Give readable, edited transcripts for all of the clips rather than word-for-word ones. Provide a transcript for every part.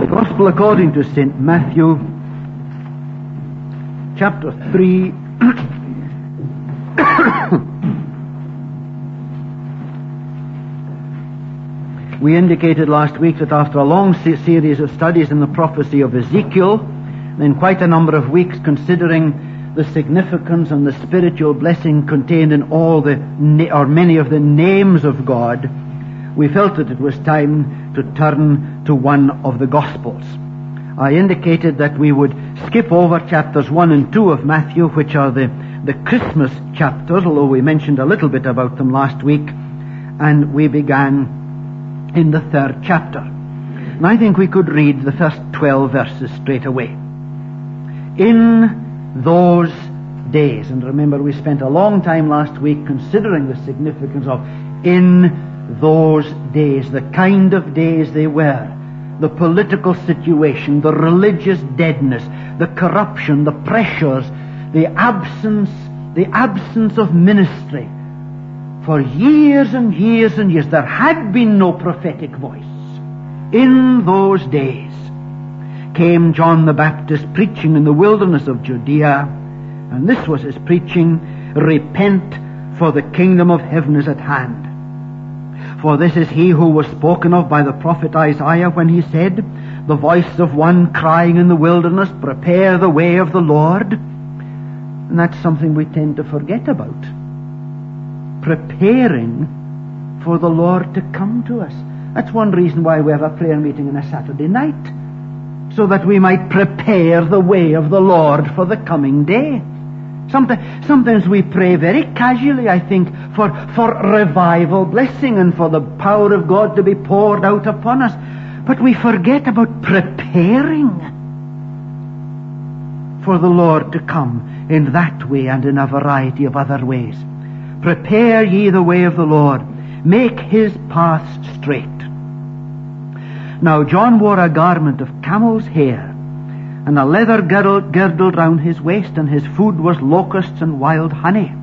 The Gospel according to St. Matthew, chapter 3. We indicated last week that after a long series of studies in the prophecy of Ezekiel, and quite a number of weeks considering the significance and the spiritual blessing contained in all many of the names of God, we felt that it was time to turn to one of the Gospels. I indicated that we would skip over chapters 1 and 2 of Matthew, which are the Christmas chapters, although we mentioned a little bit about them last week, and we began in the 3rd chapter. And I think we could read the first 12 verses straight away. In those days, and remember we spent a long time last week considering the significance of in those days, the kind of days they were, the political situation, the religious deadness, the corruption, the pressures, the absence of ministry. For years and years and years there had been no prophetic voice. In those days came John the Baptist preaching in the wilderness of Judea, and this was his preaching: repent, for the kingdom of heaven is at hand. For this is he who was spoken of by the prophet Isaiah when he said, the voice of one crying in the wilderness, prepare the way of the Lord. And that's something we tend to forget about. Preparing for the Lord to come to us. That's one reason why we have a prayer meeting on a Saturday night, so that we might prepare the way of the Lord for the coming day. Sometimes we pray very casually, I think, for revival blessing and for the power of God to be poured out upon us. But we forget about preparing for the Lord to come in that way and in a variety of other ways. Prepare ye the way of the Lord. Make his paths straight. Now John wore a garment of camel's hair, and a leather girdle round his waist, and his food was locusts and wild honey.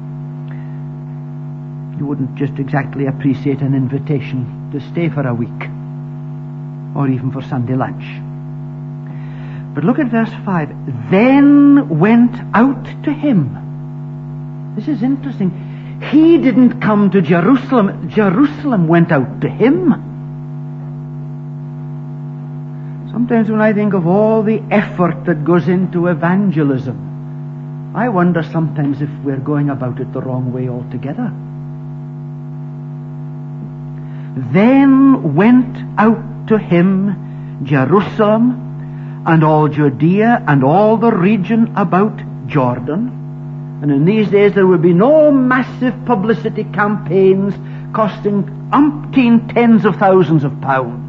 You wouldn't just exactly appreciate an invitation to stay for a week, or even for Sunday lunch. But look at verse 5. Then went out to him. This is interesting. He didn't come to Jerusalem. Jerusalem went out to him. Sometimes when I think of all the effort that goes into evangelism, I wonder sometimes if we're going about it the wrong way altogether. Then went out to him Jerusalem and all Judea and all the region about Jordan. And in these days there would be no massive publicity campaigns costing umpteen tens of thousands of pounds.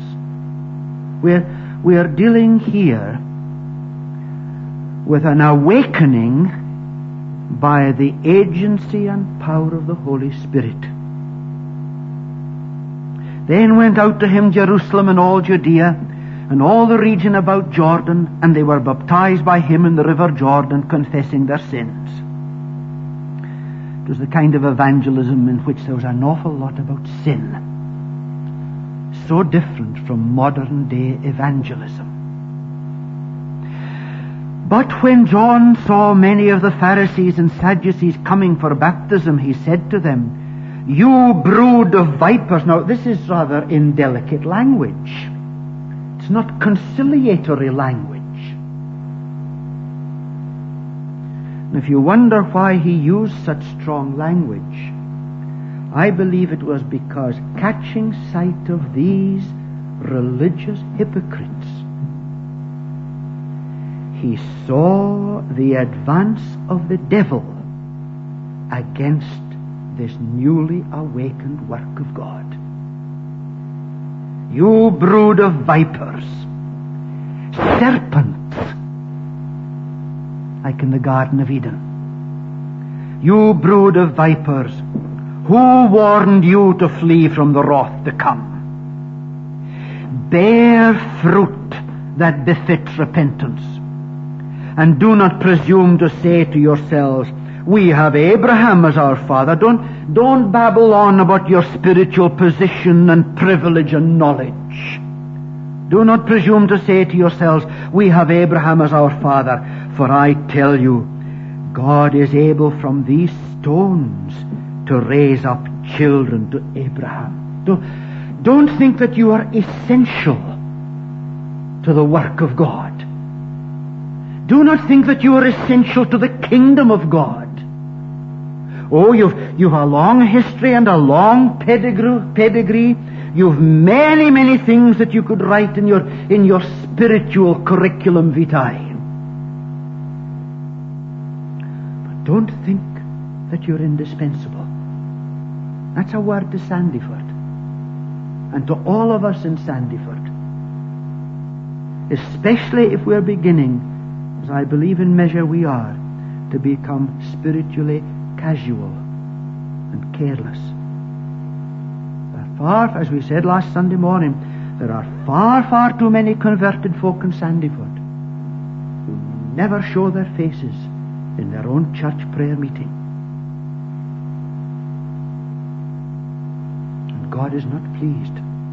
We are dealing here with an awakening by the agency and power of the Holy Spirit. Then went out to him Jerusalem and all Judea and all the region about Jordan, and they were baptized by him in the river Jordan, confessing their sins. It was the kind of evangelism in which there was an awful lot about sin. So different from modern day evangelism. But when John saw many of the Pharisees and Sadducees coming for baptism, he said to them, you brood of vipers. Now this is rather indelicate language. It's not conciliatory language. And if you wonder why he used such strong language, I believe it was because, catching sight of these religious hypocrites, he saw the advance of the devil against this newly awakened work of God. You brood of vipers, serpents, like in the Garden of Eden. You brood of vipers, who warned you to flee from the wrath to come? Bear fruit that befits repentance, and do not presume to say to yourselves, we have Abraham as our father. Don't babble on about your spiritual position and privilege and knowledge. Do not presume to say to yourselves, we have Abraham as our father. For I tell you, God is able from these stones to raise up children to Abraham. Don't think that you are essential to the work of God. Do not think that you are essential to the kingdom of God. Oh, you've a long history and a long pedigree. You've many, many things that you could write in your spiritual curriculum vitae. But don't think that you're indispensable. That's a word to Sandyford, and to all of us in Sandyford, especially if we're beginning, as I believe in measure we are, to become spiritually casual and careless. As we said last Sunday morning, there are far, far too many converted folk in Sandyford who never show their faces in their own church prayer meeting. And God is not pleased.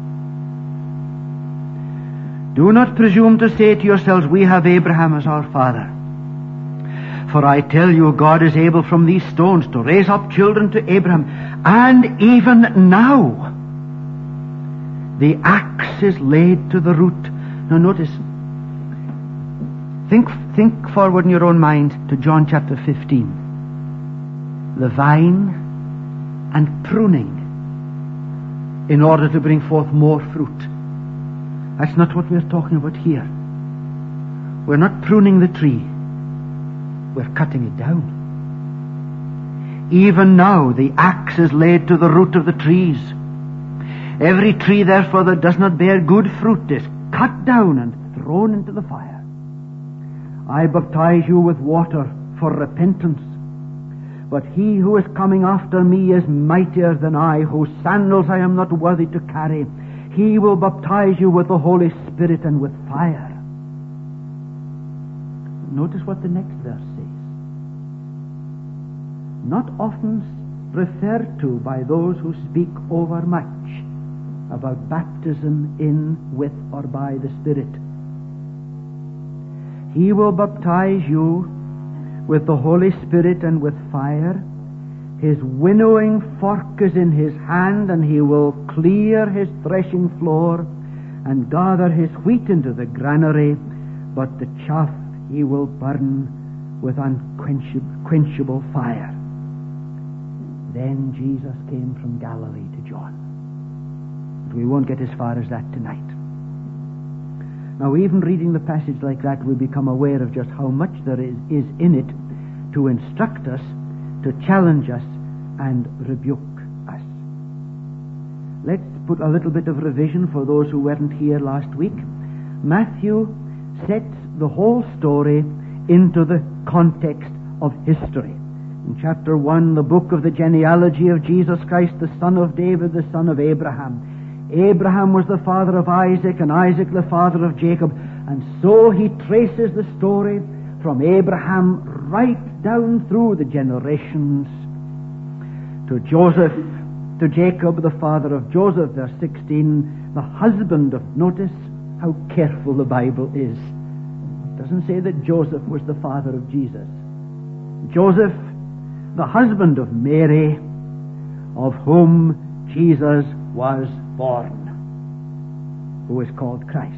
Do not presume to say to yourselves, we have Abraham as our father. For I tell you, God is able from these stones to raise up children to Abraham. And even now, the axe is laid to the root. Now notice, think forward in your own mind to John chapter 15. The vine and pruning in order to bring forth more fruit. That's not what we're talking about here. We're not pruning the tree. We're cutting it down. Even now the axe is laid to the root of the trees. Every tree, therefore, that does not bear good fruit is cut down and thrown into the fire. I baptize you with water for repentance, but he who is coming after me is mightier than I, whose sandals I am not worthy to carry. He will baptize you with the Holy Spirit and with fire. Notice what the next verse says. Not often referred to by those who speak overmuch about baptism in, with, or by the Spirit. He will baptize you with the Holy Spirit and with fire. His winnowing fork is in his hand, and he will clear his threshing floor and gather his wheat into the granary, but the chaff he will burn with unquenchable fire. Then Jesus came from Galilee to John. But we won't get as far as that tonight. Now, even reading the passage like that, we become aware of just how much there is in it to instruct us, to challenge us, and rebuke us. Let's put a little bit of revision for those who weren't here last week. Matthew sets the whole story into the context of history. In chapter 1, the book of the genealogy of Jesus Christ, the son of David, the son of Abraham. Abraham was the father of Isaac, and Isaac the father of Jacob. And so he traces the story from Abraham right down through the generations to Joseph, to Jacob, the father of Joseph, verse 16, the husband of, notice how careful the Bible is. It doesn't say that Joseph was the father of Jesus. Joseph, the husband of Mary, of whom Jesus was born, who is called Christ.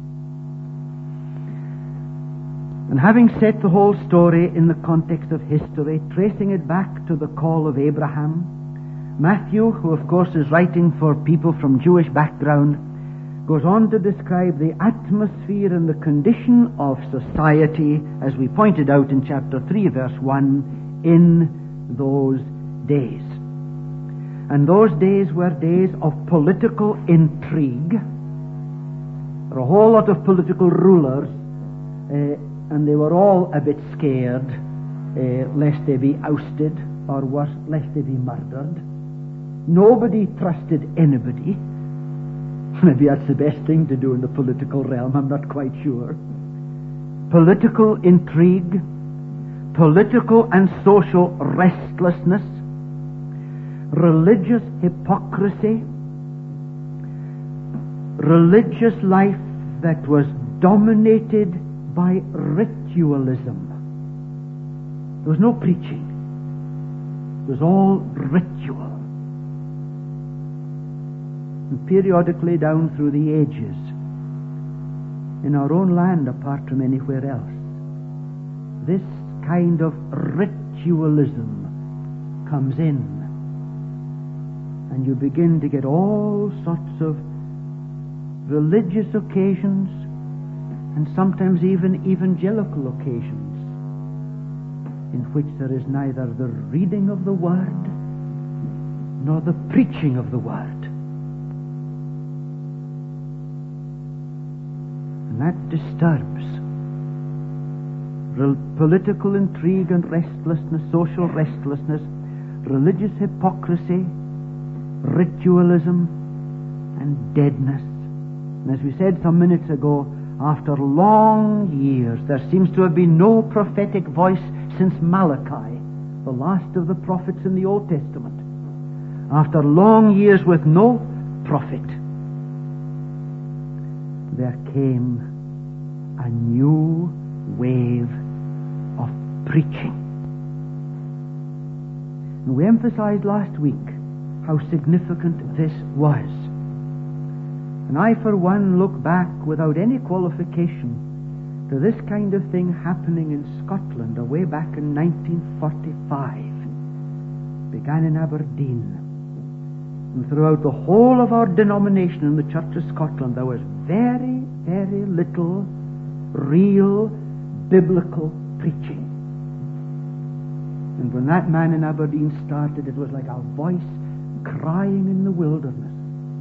And having set the whole story in the context of history, tracing it back to the call of Abraham, Matthew, who of course is writing for people from Jewish background, goes on to describe the atmosphere and the condition of society, as we pointed out in chapter 3, verse 1, in those days. And those days were days of political intrigue. There were a whole lot of political rulers, and they were all a bit scared lest they be ousted, or worse, lest they be murdered. Nobody trusted anybody. Maybe that's the best thing to do in the political realm, I'm not quite sure. Political intrigue, political and social restlessness, religious hypocrisy, religious life that was dominated by ritualism. There was no preaching. It was all ritual. And periodically down through the ages, in our own land apart from anywhere else, this kind of ritualism comes in, and you begin to get all sorts of religious occasions and sometimes even evangelical occasions in which there is neither the reading of the Word nor the preaching of the Word. And that disturbs. Political intrigue and restlessness, social restlessness, religious hypocrisy, ritualism, and deadness. And as we said some minutes ago, after long years, there seems to have been no prophetic voice since Malachi, the last of the prophets in the Old Testament. After long years with no prophet, there came a new wave of preaching. And we emphasized last week how significant this was. And I, for one, look back without any qualification to this kind of thing happening in Scotland way back in 1945. Began in Aberdeen. And throughout the whole of our denomination in the Church of Scotland, there was very, very little real biblical preaching. And when that man in Aberdeen started, it was like a voice crying in the wilderness.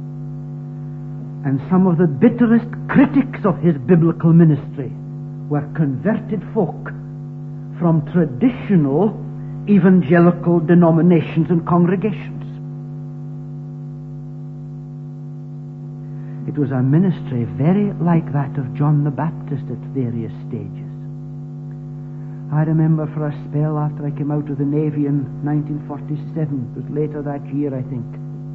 And some of the bitterest critics of his biblical ministry were converted folk from traditional evangelical denominations and congregations. It was a ministry very like that of John the Baptist at various stages. I remember for a spell after I came out of the Navy in 1947, it was later that year, I think,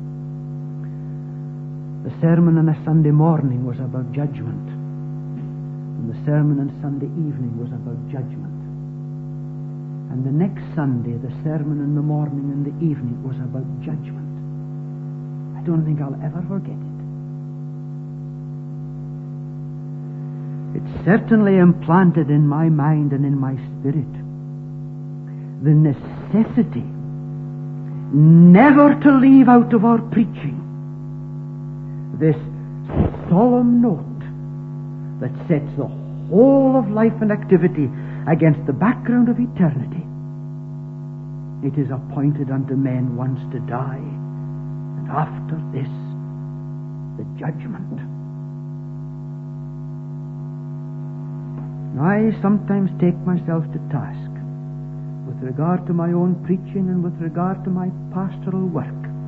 the sermon on a Sunday morning was about judgment, and the sermon on Sunday evening was about judgment. And the next Sunday, the sermon in the morning and the evening was about judgment. I don't think I'll ever forget it. It certainly implanted in my mind and in my spirit the necessity never to leave out of our preaching this solemn note that sets the whole of life and activity against the background of eternity. It is appointed unto men once to die, and after this, the judgment. I sometimes take myself to task with regard to my own preaching and with regard to my pastoral work,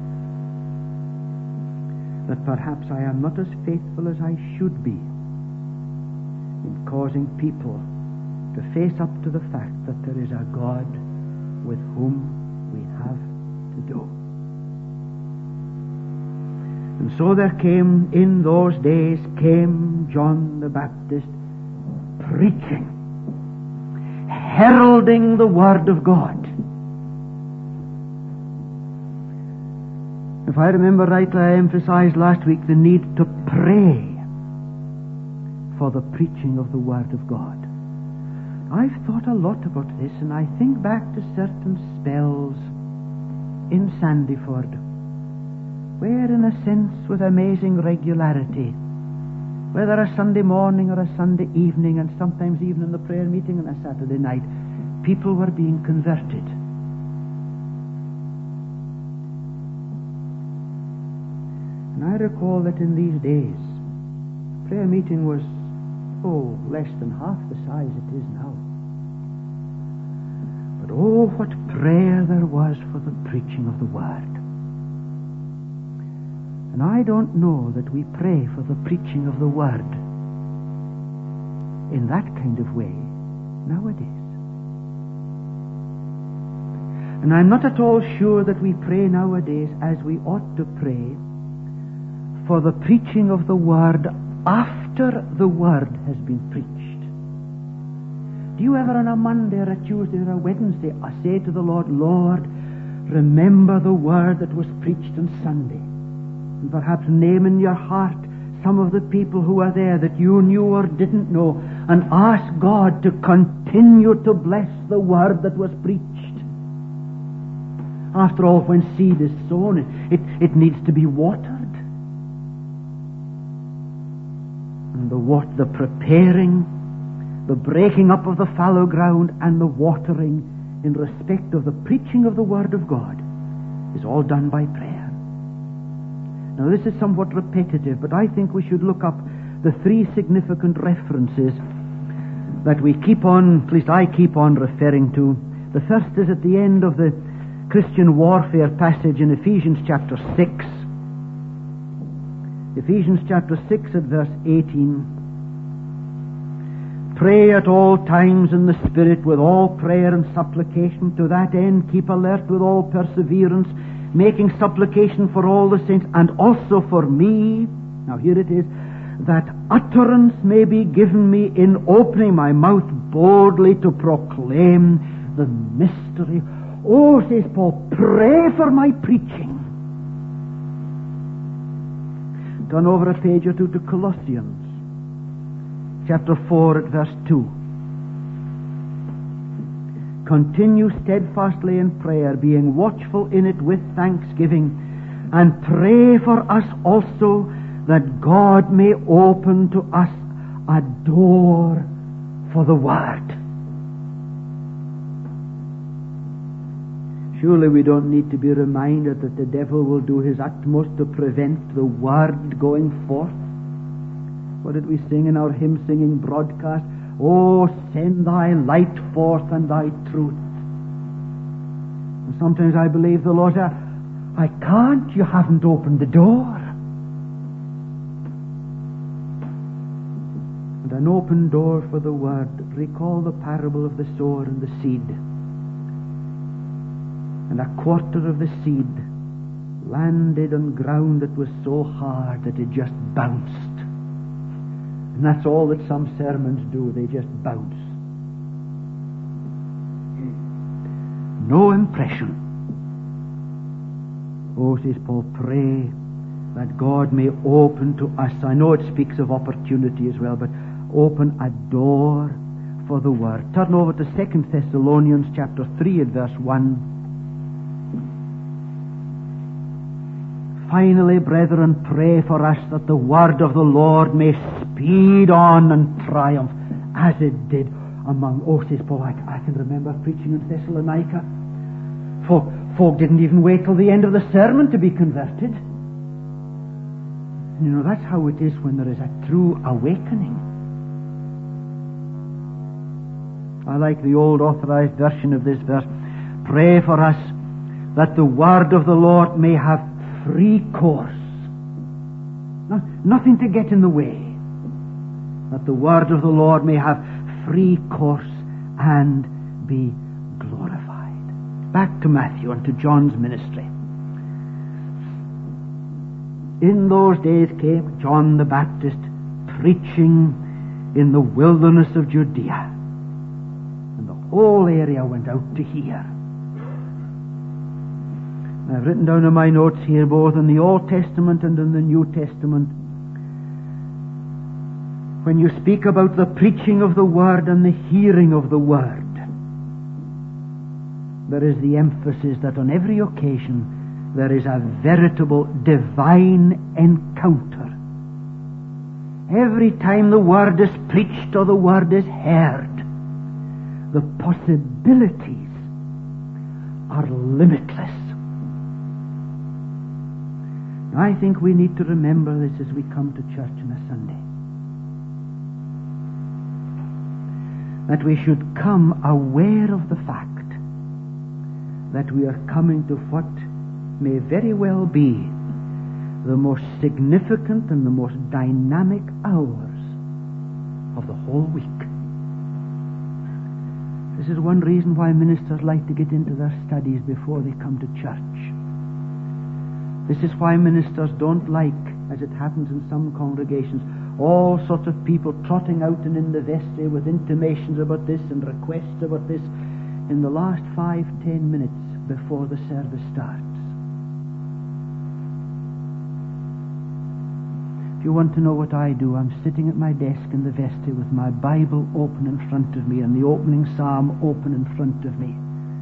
that perhaps I am not as faithful as I should be in causing people to face up to the fact that there is a God with whom we have to do. And so there came, in those days, came John the Baptist preaching, heralding the Word of God. If I remember rightly, I emphasized last week the need to pray for the preaching of the Word of God. I've thought a lot about this, and I think back to certain spells in Sandyford, where, in a sense, with amazing regularity, whether a Sunday morning or a Sunday evening, and sometimes even in the prayer meeting on a Saturday night, people were being converted. And I recall that in these days, prayer meeting was, less than half the size it is now. But what prayer there was for the preaching of the Word. And I don't know that we pray for the preaching of the Word in that kind of way nowadays. And I'm not at all sure that we pray nowadays as we ought to pray for the preaching of the Word after the Word has been preached. Do you ever on a Monday or a Tuesday or a Wednesday say to the Lord, Lord, remember the Word that was preached on Sunday? And perhaps name in your heart some of the people who are there that you knew or didn't know, and ask God to continue to bless the Word that was preached. After all, when seed is sown, it needs to be watered. And the preparing, the breaking up of the fallow ground, and the watering in respect of the preaching of the Word of God is all done by prayer. Now this is somewhat repetitive, but I think we should look up the three significant references that we keep on, at least I keep on referring to. The first is at the end of the Christian warfare passage in Ephesians chapter 6. Ephesians chapter 6 at verse 18. Pray at all times in the Spirit with all prayer and supplication. To that end keep alert with all perseverance, making supplication for all the saints, and also for me. Now here it is, that utterance may be given me in opening my mouth boldly to proclaim the mystery. Oh, says Paul, pray for my preaching. Turn over a page or two to Colossians, chapter 4 at verse 2. Continue steadfastly in prayer, being watchful in it with thanksgiving, and pray for us also, that God may open to us a door for the Word. Surely we don't need to be reminded that the devil will do his utmost to prevent the Word going forth. What did we sing in our hymn singing broadcast? Oh, send thy light forth and thy truth. And sometimes I believe the Lord says, I can't, you haven't opened the door. And an open door for the Word. Recall the parable of the sower and the seed. And a quarter of the seed landed on ground that was so hard that it just bounced. And that's all that some sermons do, they just bounce. No impression. Oh, says Paul, pray that God may open to us. I know it speaks of opportunity as well, but open a door for the Word. Turn over to 2 Thessalonians chapter 3 at verse 1. Finally, brethren, pray for us that the word of the Lord may speed on and triumph, as it did among, says Paul, I can remember preaching in Thessalonica. Folk didn't even wait till the end of the sermon to be converted. You know, that's how it is when there is a true awakening. I like the old authorized version of this verse. Pray for us that the word of the Lord may have free course. Nothing to get in the way. That the word of the Lord may have free course and be glorified. Back to Matthew and to John's ministry. In those days came John the Baptist preaching in the wilderness of Judea. And the whole area went out to hear. I've written down in my notes here, both in the Old Testament and in the New Testament, when you speak about the preaching of the Word and the hearing of the Word, there is the emphasis that on every occasion there is a veritable divine encounter. Every time the Word is preached or the Word is heard, the possibilities are limitless. I think we need to remember this as we come to church on a Sunday. That we should come aware of the fact that we are coming to what may very well be the most significant and the most dynamic hours of the whole week. This is one reason why ministers like to get into their studies before they come to church. This is why ministers don't like, as it happens in some congregations, all sorts of people trotting out and in the vestry with intimations about this and requests about this in the last 5-10 minutes before the service starts. If you want to know what I do, I'm sitting at my desk in the vestry with my Bible open in front of me and the opening psalm open in front of me,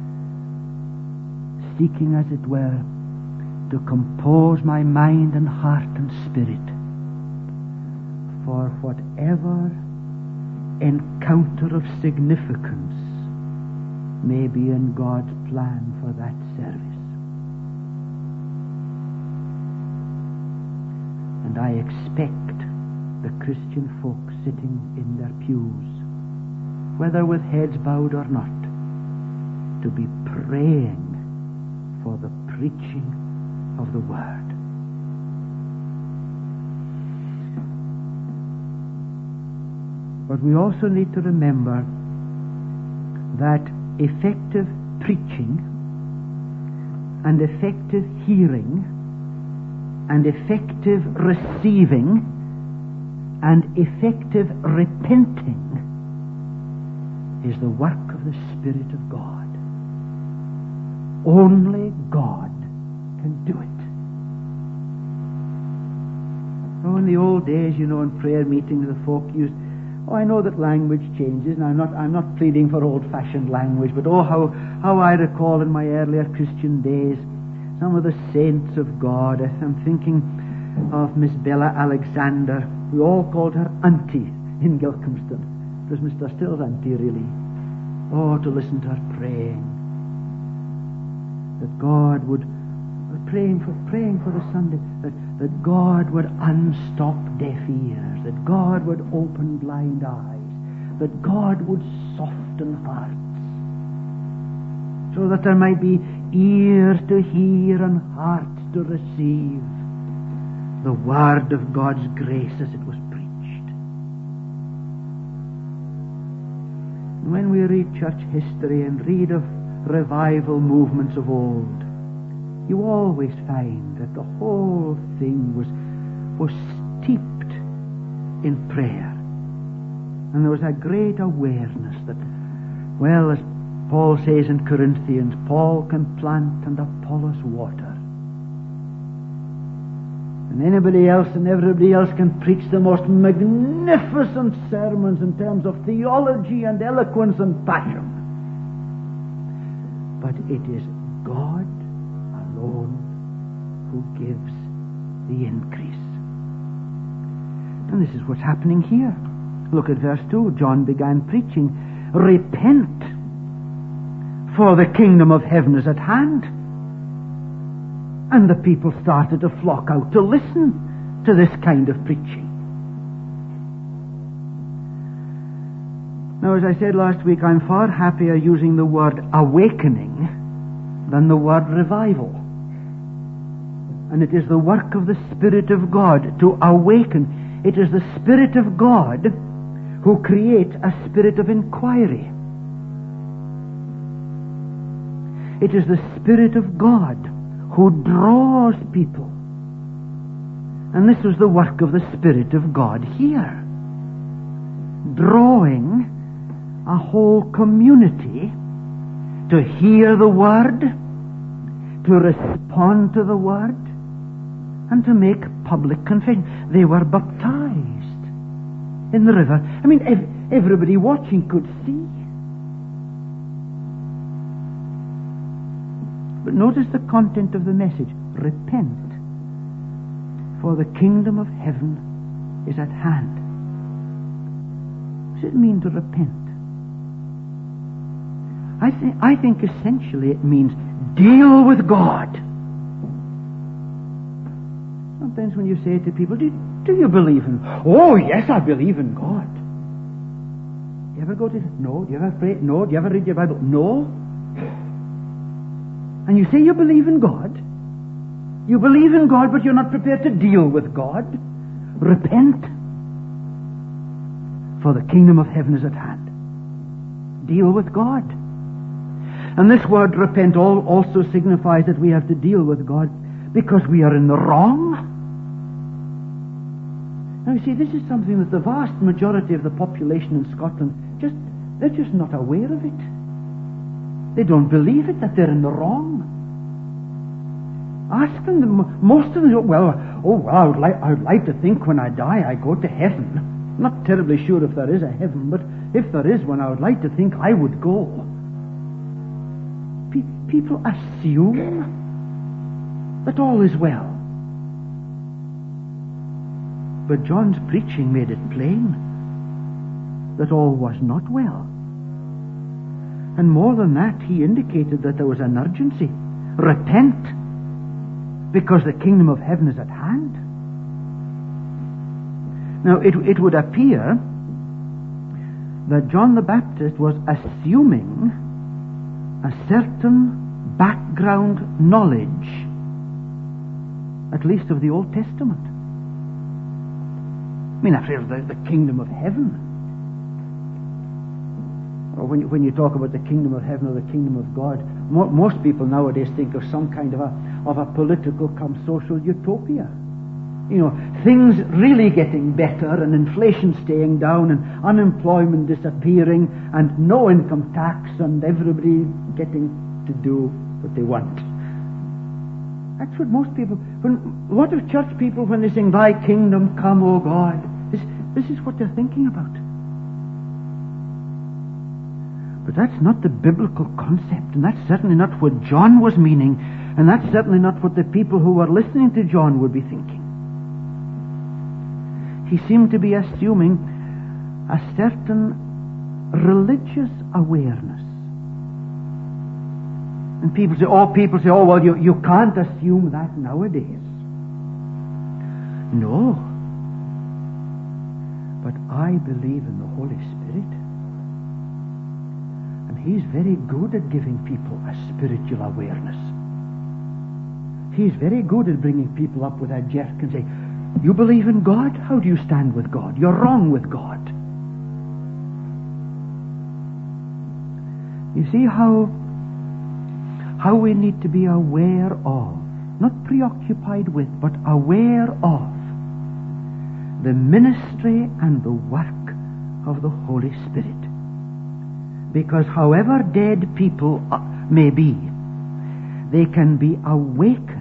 seeking, as it were, to compose my mind and heart and spirit for whatever encounter of significance may be in God's plan for that service. And I expect the Christian folk sitting in their pews, whether with heads bowed or not, to be praying for the preaching of the Word. But we also need to remember that effective preaching and effective hearing and effective receiving and effective repenting is the work of the Spirit of God. Only God can do it. Oh, in the old days, in prayer meetings, the folk used, I know that language changes, and I'm not pleading for old-fashioned language, but how I recall in my earlier Christian days some of the saints of God. I'm thinking of Miss Bella Alexander. We all called her Auntie in Gilcomston. It was Mr. Still's auntie, really. Oh, to listen to her praying that God would, praying for the Sunday, that God would unstop deaf ears, that God would open blind eyes, that God would soften hearts, so that there might be ears to hear and hearts to receive the word of God's grace as it was preached. When we read church history and read of revival movements of old, you always find that the whole thing was steeped in prayer. And there was a great awareness that, well, as Paul says in Corinthians, Paul can plant and Apollos water. And anybody else and everybody else can preach the most magnificent sermons in terms of theology and eloquence and passion. But it is God alone who gives the increase. And this is what's happening here. Look at verse 2. John began preaching, repent, for the kingdom of heaven is at hand. And the people started to flock out to listen to this kind of preaching. Now, as I said last week, I'm far happier using the word awakening than the word revival. And it is the work of the Spirit of God to awaken. It is the Spirit of God who creates a spirit of inquiry. It is the Spirit of God who draws people. And this was the work of the Spirit of God here, drawing a whole community to hear the Word, to respond to the Word, and to make public confession. They were baptized in the river. I mean, everybody watching could see. But notice the content of the message. Repent, for the kingdom of heaven is at hand. What does it mean to repent? I think essentially it means deal with God. Sometimes when you say to people, do you believe in? Oh, yes, I believe in God. Do you ever go to? No. Do you ever pray? No. Do you ever read your Bible? No. And you say you believe in God. You believe in God, but you're not prepared to deal with God. Repent, for the kingdom of heaven is at hand. Deal with God. And this word repent also signifies that we have to deal with God because we are in the wrong. Now, you see, this is something that the vast majority of the population in Scotland, they're just not aware of it. They don't believe it, that they're in the wrong. Ask them, most of them, I would like to think when I die I go to heaven. I'm not terribly sure if there is a heaven, but if there is one, I would like to think I would go. People assume that all is well. But John's preaching made it plain that all was not well. And more than that, he indicated that there was an urgency. Repent, because the kingdom of heaven is at hand. Now, it would appear that John the Baptist was assuming a certain background knowledge, at least of the Old Testament. I mean, after all, the kingdom of heaven. Or when you talk about the kingdom of heaven or the kingdom of God, most people nowadays think of some kind of a political come social utopia. You know, things really getting better and inflation staying down and unemployment disappearing and no income tax and everybody getting to do what they want. That's what most people... A lot of church people, when they sing, "Thy kingdom come, O God," this is what they're thinking about. But that's not the biblical concept, and that's certainly not what John was meaning, and that's certainly not what the people who were listening to John would be thinking. He seemed to be assuming a certain religious awareness. And people say, well, you can't assume that nowadays. No. But I believe in the Holy Spirit. And He's very good at giving people a spiritual awareness. He's very good at bringing people up with a jerk and say, "You believe in God? How do you stand with God? You're wrong with God." You see how we need to be aware of, not preoccupied with, but aware of the ministry and the work of the Holy Spirit. Because however dead people may be, they can be awakened.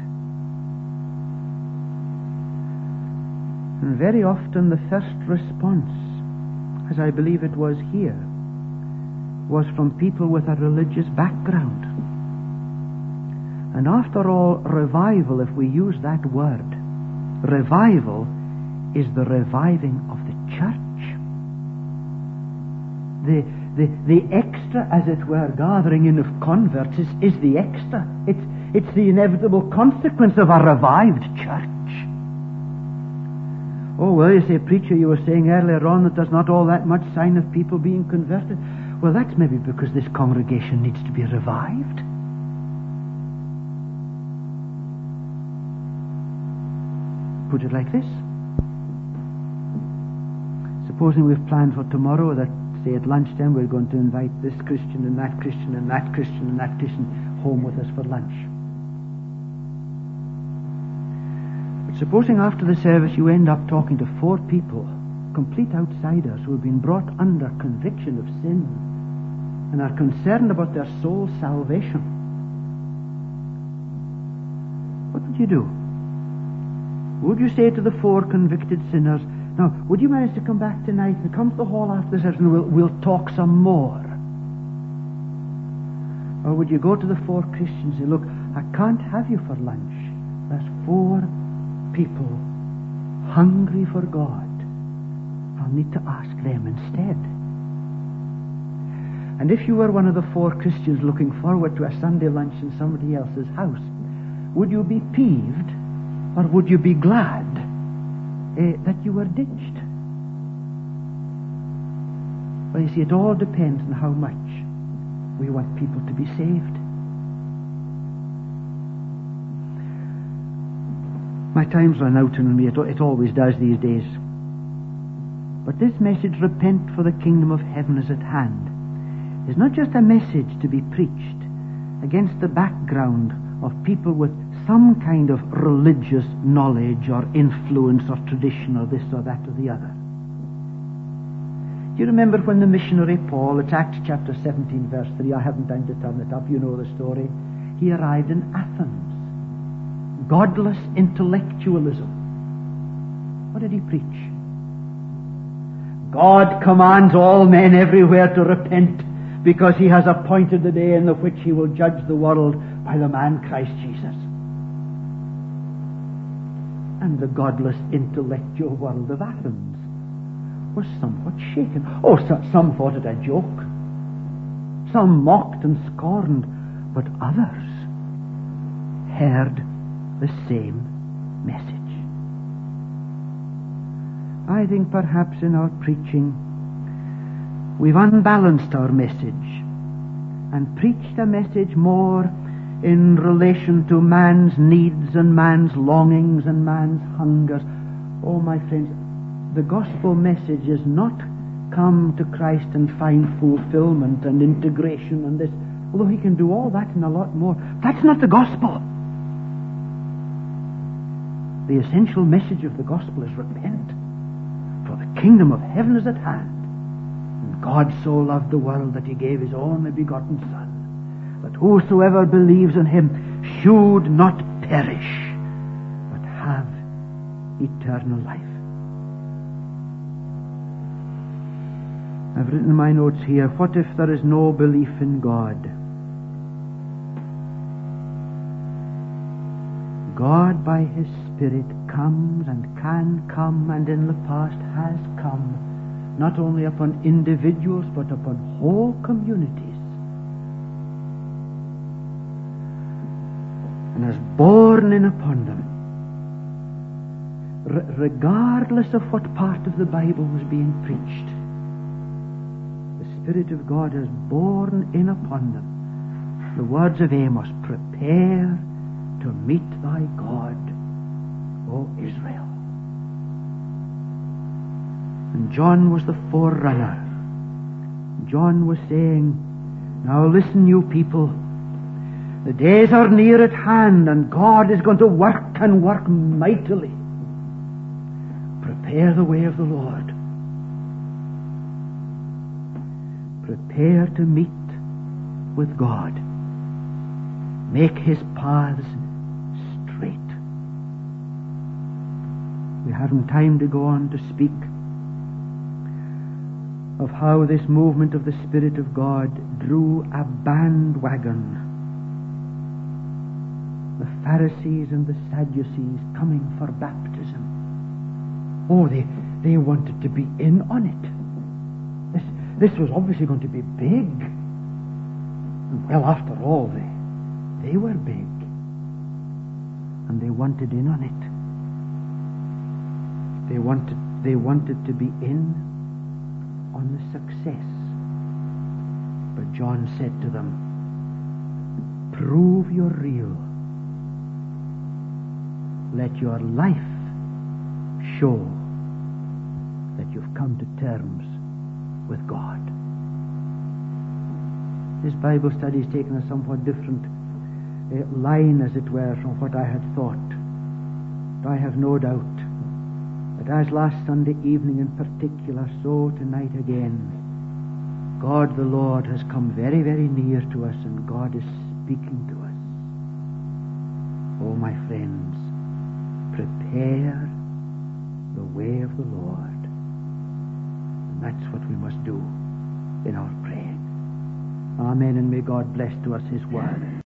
And very often the first response, as I believe it was here, was from people with a religious background. And after all, revival, if we use that word, revival is the reviving of the church. The extra, as it were, gathering in of converts is the extra. It's the inevitable consequence of a revived church. Oh, well, you say, preacher, you were saying earlier on that there's not all that much sign of people being converted. Well, that's maybe because this congregation needs to be revived. Put it like this. Supposing we've planned for tomorrow that, say, at lunchtime we're going to invite this Christian and that Christian and that Christian and that Christian home with us for lunch. But supposing after the service you end up talking to 4 people, complete outsiders who have been brought under conviction of sin and are concerned about their soul's salvation. What would you do? Would you say to the 4 convicted sinners, "Now, would you manage to come back tonight and come to the hall after the service and we'll talk some more"? Or would you go to the 4 Christians and say, "Look, I can't have you for lunch. There's 4 people hungry for God. I'll need to ask them instead"? And if you were one of the 4 Christians looking forward to a Sunday lunch in somebody else's house, would you be peeved or would you be glad that you were ditched? Well, you see, it all depends on how much we want people to be saved. My time's run out on me. It always does these days. But this message, "Repent, for the kingdom of heaven is at hand," is not just a message to be preached against the background of people with some kind of religious knowledge or influence or tradition or this or that or the other. Do you remember when the missionary Paul, it's Acts chapter 17 verse 3, I haven't time to turn it up, you know the story. He arrived in Athens. Godless intellectualism. What did he preach? God commands all men everywhere to repent, because he has appointed the day in the which he will judge the world by the man Christ Jesus. And the godless intellectual world of Athens was somewhat shaken. Oh, some thought it a joke. Some mocked and scorned, but others heard the same message. I think perhaps in our preaching we've unbalanced our message and preached a message more in relation to man's needs and man's longings and man's hungers. Oh, my friends, the gospel message is not come to Christ and find fulfillment and integration and this, although he can do all that and a lot more. That's not the gospel. The essential message of the gospel is repent, for the kingdom of heaven is at hand. And God so loved the world that he gave his only begotten Son, that whosoever believes in him should not perish, but have eternal life. I've written in my notes here, what if there is no belief in God? God by his Spirit comes and can come, and in the past has come, not only upon individuals but upon whole communities, and has borne in upon them, regardless of what part of the Bible was being preached. The Spirit of God has borne in upon them the words of Amos, prepare to meet thy God, O Israel. And John was the forerunner. John was saying, now listen, you people, the days are near at hand, and God is going to work and work mightily. Prepare the way of the Lord. Prepare to meet with God. Make his paths straight. We haven't time to go on to speak of how this movement of the Spirit of God drew a bandwagon. The Pharisees and the Sadducees coming for baptism. Oh, they wanted to be in on it. This was obviously going to be big. Well, after all, they were big. And they wanted in on it. They wanted to be in on the success. But John said to them, prove you're real. Let your life show that you've come to terms with God. This Bible study has taken a somewhat different line, as it were, from what I had thought. But I have no doubt that as last Sunday evening in particular, so tonight again, God the Lord has come very, very near to us, and God is speaking to us. Oh, my friends, prepare the way of the Lord. And that's what we must do in our praying. Amen, and may God bless to us his word.